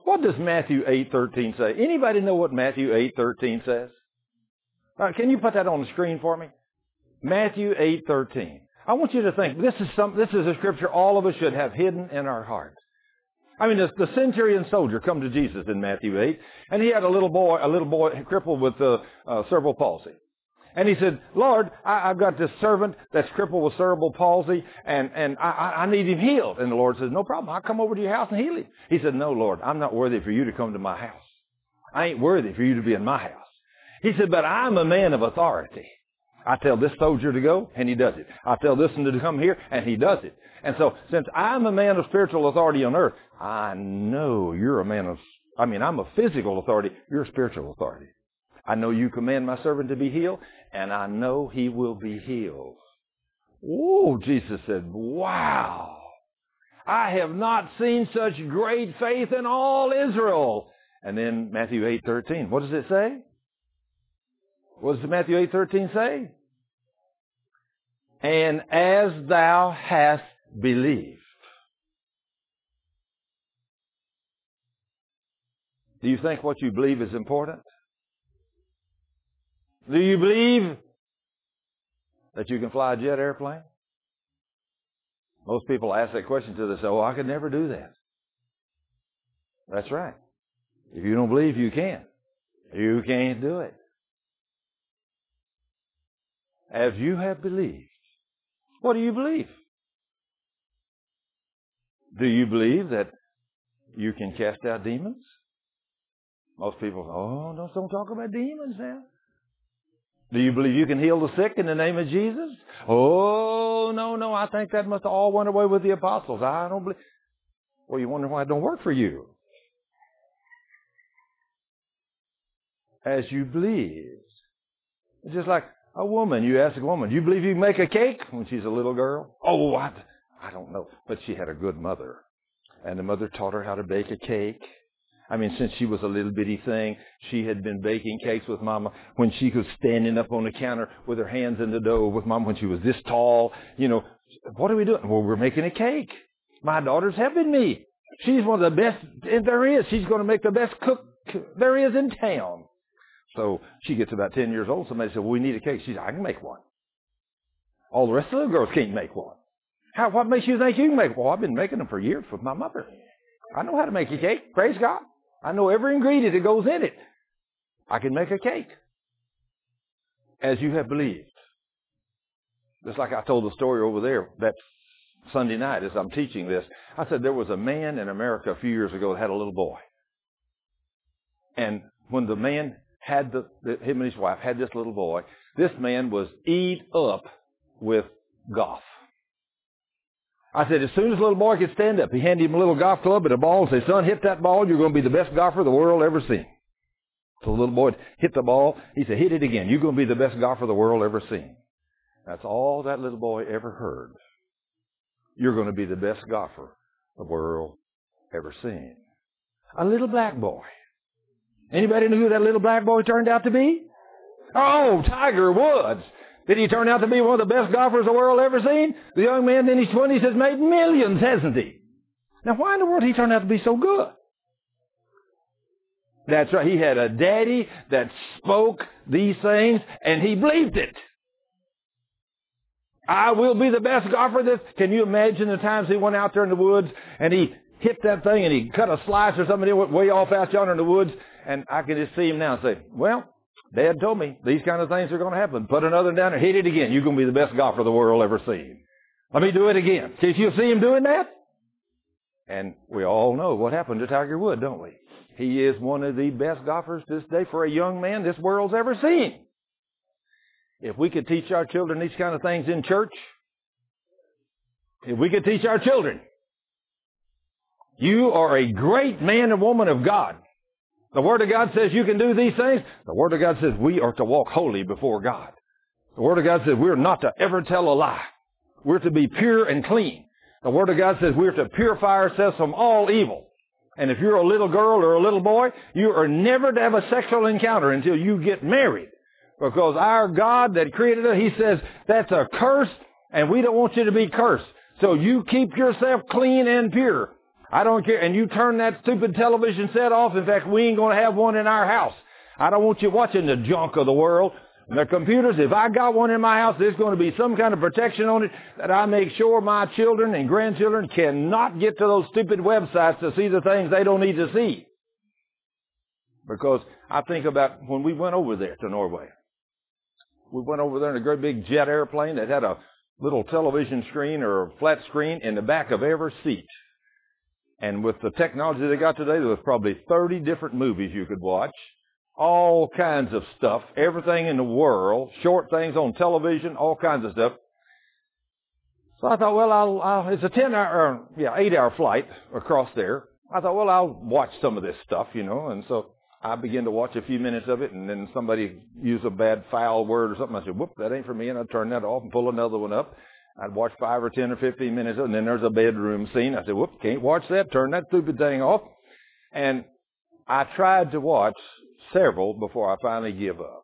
What does Matthew 8:13 say? Anybody know what Matthew 8:13 says? Can you put that on the screen for me? Matthew 8:13. I want you to think, this is a scripture all of us should have hidden in our hearts. I mean, the centurion soldier come to Jesus in Matthew 8, and he had a little boy crippled with cerebral palsy. And he said, Lord, I've got this servant that's crippled with cerebral palsy, and I need him healed. And the Lord says, no problem. I'll come over to your house and heal him. He said, no, Lord, I'm not worthy for you to come to my house. I ain't worthy for you to be in my house. He said, but I'm a man of authority. I tell this soldier to go, and he does it. I tell this one to come here, and he does it. And so, since I'm a man of spiritual authority on earth, I know you're I'm a physical authority. You're a spiritual authority. I know you command my servant to be healed, and I know he will be healed. Oh, Jesus said, wow. I have not seen such great faith in all Israel. And then Matthew 8:13. What does it say? What does Matthew 8:13 say? And as thou hast believed. Do you think what you believe is important? Do you believe that you can fly a jet airplane? Most people ask that question to themselves, oh, I could never do that. That's right. If you don't believe you can, you can't do it. As you have believed. What do you believe? Do you believe that you can cast out demons? Most people, oh, don't talk about demons now. Do you believe you can heal the sick in the name of Jesus? Oh, no, I think that must have all went away with the apostles. I don't believe. Well, you wonder why it don't work for you. As you believe. It's just like a woman. You ask a woman, do you believe you can make a cake when she's a little girl? Oh, I don't know. But she had a good mother. And the mother taught her how to bake a cake. I mean, since she was a little bitty thing, she had been baking cakes with Mama when she was standing up on the counter with her hands in the dough with Mama when she was this tall. You know, what are we doing? Well, we're making a cake. My daughter's helping me. She's one of the best there is. She's going to make the best cook there is in town. So she gets about 10 years old. Somebody said, well, we need a cake. She said, I can make one. All the rest of the girls can't make one. What makes you think you can make one? Well, I've been making them for years with my mother. I know how to make a cake. Praise God. I know every ingredient that goes in it. I can make a cake. As you have believed. Just like I told the story over there that Sunday night as I'm teaching this. I said there was a man in America a few years ago that had a little boy. And when the man had him and his wife had this little boy, this man was eat up with golf. I said, as soon as the little boy could stand up, he handed him a little golf club and a ball and said, son, hit that ball. You're going to be the best golfer the world ever seen. So the little boy hit the ball. He said, hit it again. You're going to be the best golfer the world ever seen. That's all that little boy ever heard. You're going to be the best golfer the world ever seen. A little black boy. Anybody know who that little black boy turned out to be? Oh, Tiger Woods. Did he turn out to be one of the best golfers the world ever seen? The young man in his 20s has made millions, hasn't he? Now, why in the world did he turn out to be so good? That's right. He had a daddy that spoke these things, and he believed it. I will be the best golfer. Can you imagine the times he went out there in the woods, and he hit that thing, and he cut a slice or something, and it went way off out yonder in the woods, and I can just see him now and say, well, Dad told me these kind of things are going to happen. Put another down there, hit it again. You're going to be the best golfer the world ever seen. Let me do it again. Can you see him doing that? And we all know what happened to Tiger Woods, don't we? He is one of the best golfers this day for a young man this world's ever seen. If we could teach our children these kind of things in church, if we could teach our children, you are a great man and woman of God. The Word of God says you can do these things. The Word of God says we are to walk holy before God. The Word of God says we're not to ever tell a lie. We're to be pure and clean. The Word of God says we're to purify ourselves from all evil. And if you're a little girl or a little boy, you are never to have a sexual encounter until you get married. Because our God that created us, He says that's a curse, and we don't want you to be cursed. So you keep yourself clean and pure. I don't care. And you turn that stupid television set off. In fact, we ain't going to have one in our house. I don't want you watching the junk of the world. And the computers, if I got one in my house, there's going to be some kind of protection on it that I make sure my children and grandchildren cannot get to those stupid websites to see the things they don't need to see. Because I think about when we went over there to Norway. We went over there in a great big jet airplane that had a little television screen or a flat screen in the back of every seat. And with the technology they got today, there was probably 30 different movies you could watch. All kinds of stuff, everything in the world, short things on television, all kinds of stuff. So I thought, well, it's a 8-hour flight across there. I thought, well, I'll watch some of this stuff, And so I began to watch a few minutes of it, and then somebody used a bad foul word or something. I said, whoop, that ain't for me, and I'd turn that off and pull another one up. I'd watch 5 or 10 or 15 minutes of it, and then there's a bedroom scene. I said, whoop, can't watch that. Turn that stupid thing off. And I tried to watch several before I finally give up.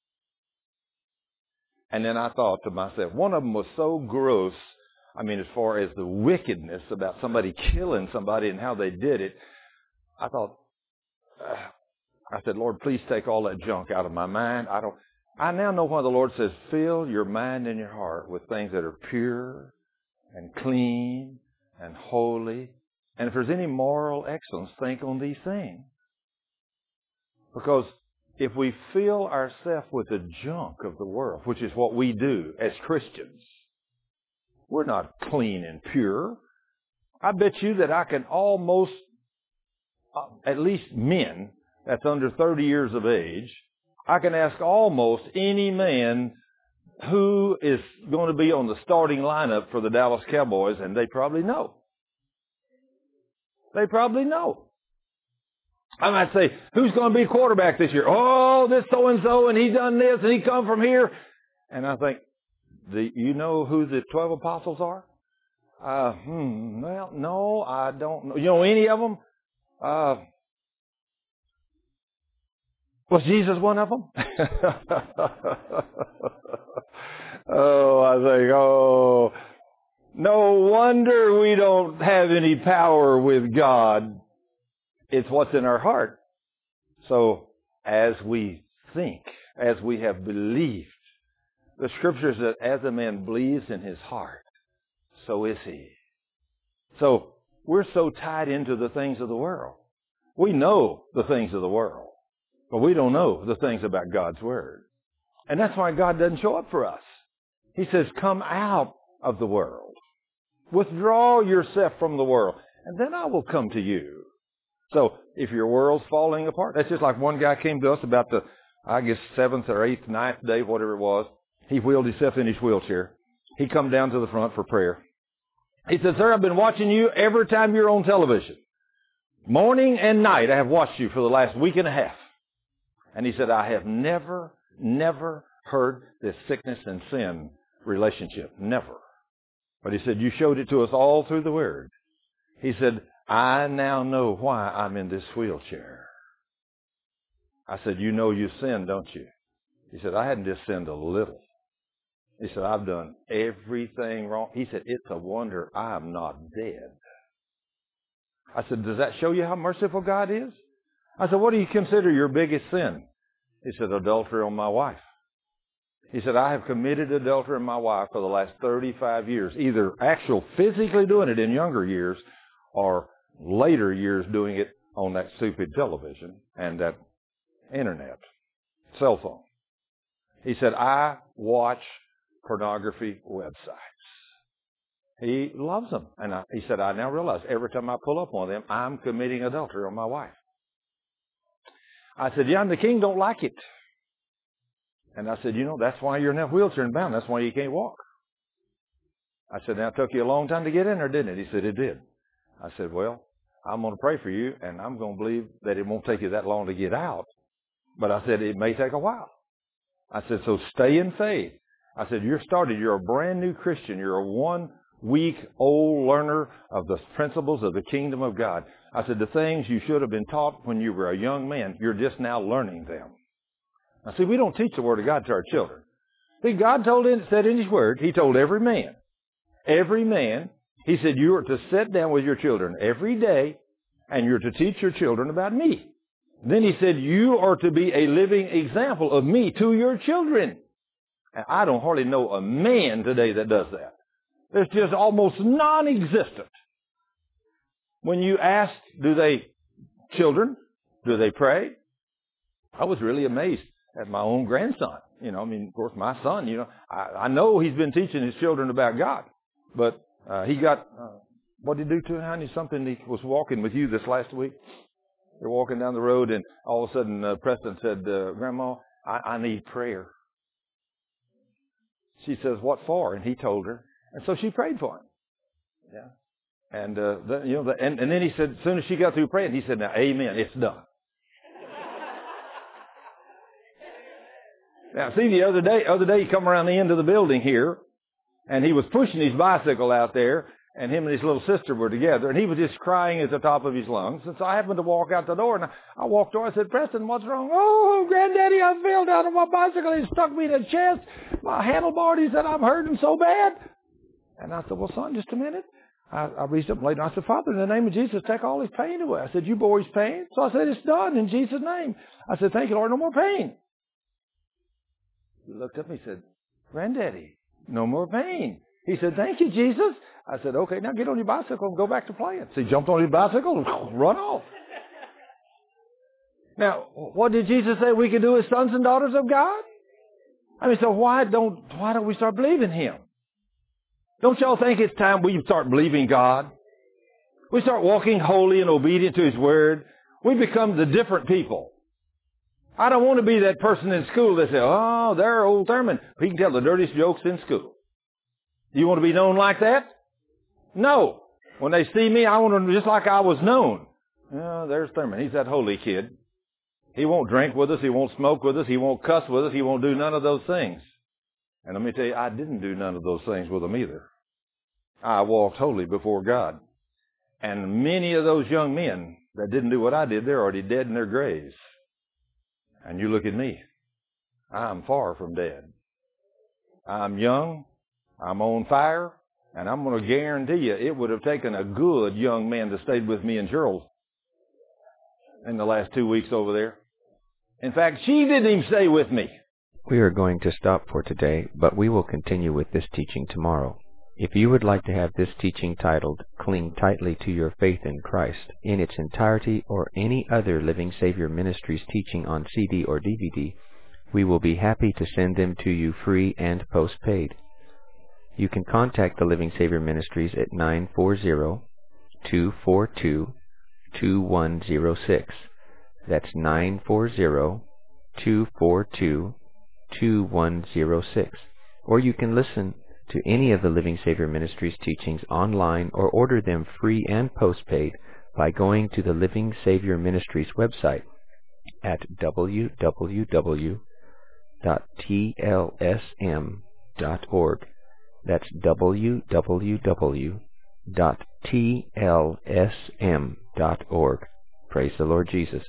And then I thought to myself, one of them was so gross, as far as the wickedness about somebody killing somebody and how they did it, I thought, I said, Lord, please take all that junk out of my mind. I now know why the Lord says, fill your mind and your heart with things that are pure and clean and holy. And if there's any moral excellence, think on these things. Because if we fill ourselves with the junk of the world, which is what we do as Christians, we're not clean and pure. I bet you that I can almost, at least men that's under 30 years of age, I can ask almost any man who is going to be on the starting lineup for the Dallas Cowboys, and they probably know. They probably know. I might say, who's going to be quarterback this year? Oh, this so-and-so, and he done this, and he come from here. And I think, do you know who the 12 apostles are? Well, no, I don't know. You know any of them? Was Jesus one of them? No wonder we don't have any power with God. It's what's in our heart. So, as we think, as we have believed, the Scripture says, as a man believes in his heart, so is he. So, we're so tied into the things of the world. We know the things of the world, but we don't know the things about God's Word. And that's why God doesn't show up for us. He says, come out of the world. Withdraw yourself from the world, and then I will come to you. So, if your world's falling apart, that's just like one guy came to us about the, 7th or 8th, 9th day, whatever it was. He wheeled himself in his wheelchair. He come down to the front for prayer. He said, sir, I've been watching you every time you're on television. Morning and night, I have watched you for the last week and a half. And he said, I have never heard this sickness and sin relationship. Never. But he said, you showed it to us all through the Word. He said, I now know why I'm in this wheelchair. I said, you know you sinned, don't you? He said, I hadn't just sinned a little. He said, I've done everything wrong. He said, it's a wonder I'm not dead. I said, does that show you how merciful God is? I said, what do you consider your biggest sin? He said, adultery on my wife. He said, I have committed adultery on my wife for the last 35 years, either actual physically doing it in younger years or later years doing it on that stupid television and that internet, cell phone. He said, I watch pornography websites. He loves them. And he said, I now realize every time I pull up one of them, I'm committing adultery on my wife. I said, yeah, and the king don't like it. And I said, that's why you're in that wheelchair and bound. That's why you can't walk. I said, now it took you a long time to get in there, didn't it? He said, it did. I said, well, I'm going to pray for you, and I'm going to believe that it won't take you that long to get out. But I said, it may take a while. I said, so stay in faith. I said, you're a brand new Christian. You're a 1-week-old learner of the principles of the kingdom of God. I said, the things you should have been taught when you were a young man, you're just now learning them. Now, see, we don't teach the Word of God to our children. See, God said in His Word, He told every man He said, you are to sit down with your children every day, and you're to teach your children about me. Then he said, you are to be a living example of me to your children. And I don't hardly know a man today that does that. It's just almost non-existent. When you ask, children, do they pray? I was really amazed at my own grandson. Of course, my son, I know he's been teaching his children about God. But he got, what did he do to him, honey? Something, he was walking with you this last week. They're walking down the road, and all of a sudden Preston said, Grandma, I need prayer. She says, what for? And he told her. And so she prayed for him. Yeah. And, and then he said, as soon as she got through praying, he said, now, amen, it's done. Now, see, the other day he come around the end of the building here, and he was pushing his bicycle out there, and him and his little sister were together, and he was just crying at the top of his lungs. And so I happened to walk out the door, and I walked over. I said, Preston, what's wrong? Oh, Granddaddy, I fell down on my bicycle. He stuck me in the chest. My handlebar, he said, I'm hurting so bad. And I said, well, son, just a minute. I reached up and laid down. I said, Father, in the name of Jesus, take all his pain away. I said, you bore his pain. So I said, it's done in Jesus' name. I said, thank you, Lord, no more pain. He looked up and he said, Granddaddy, no more pain. He said, thank you, Jesus. I said, okay, now get on your bicycle and go back to playing. So he jumped on his bicycle and run off. Now, what did Jesus say we could do as sons and daughters of God? So why don't we start believing him? Don't y'all think it's time we start believing God? We start walking holy and obedient to his word. We become the different people. I don't want to be that person in school that says, oh, they're old Thurman. He can tell the dirtiest jokes in school. You want to be known like that? No. When they see me, I want them just like I was known. Oh, there's Thurman. He's that holy kid. He won't drink with us. He won't smoke with us. He won't cuss with us. He won't do none of those things. And let me tell you, I didn't do none of those things with him either. I walked holy before God. And many of those young men that didn't do what I did, they're already dead in their graves. And you look at me. I'm far from dead. I'm young. I'm on fire. And I'm going to guarantee you it would have taken a good young man to stay with me in Gerald in the last 2 weeks over there. In fact, she didn't even stay with me. We are going to stop for today, but we will continue with this teaching tomorrow. If you would like to have this teaching titled, Cling Tightly to Your Faith in Christ, in its entirety, or any other Living Savior Ministries teaching on CD or DVD, we will be happy to send them to you free and postpaid. You can contact the Living Savior Ministries at 940-242-2106. That's 940-242-2106. Or you can listen to any of the Living Savior Ministries teachings online or order them free and postpaid by going to the Living Savior Ministries website at www.tlsm.org. That's www.tlsm.org. Praise the Lord Jesus.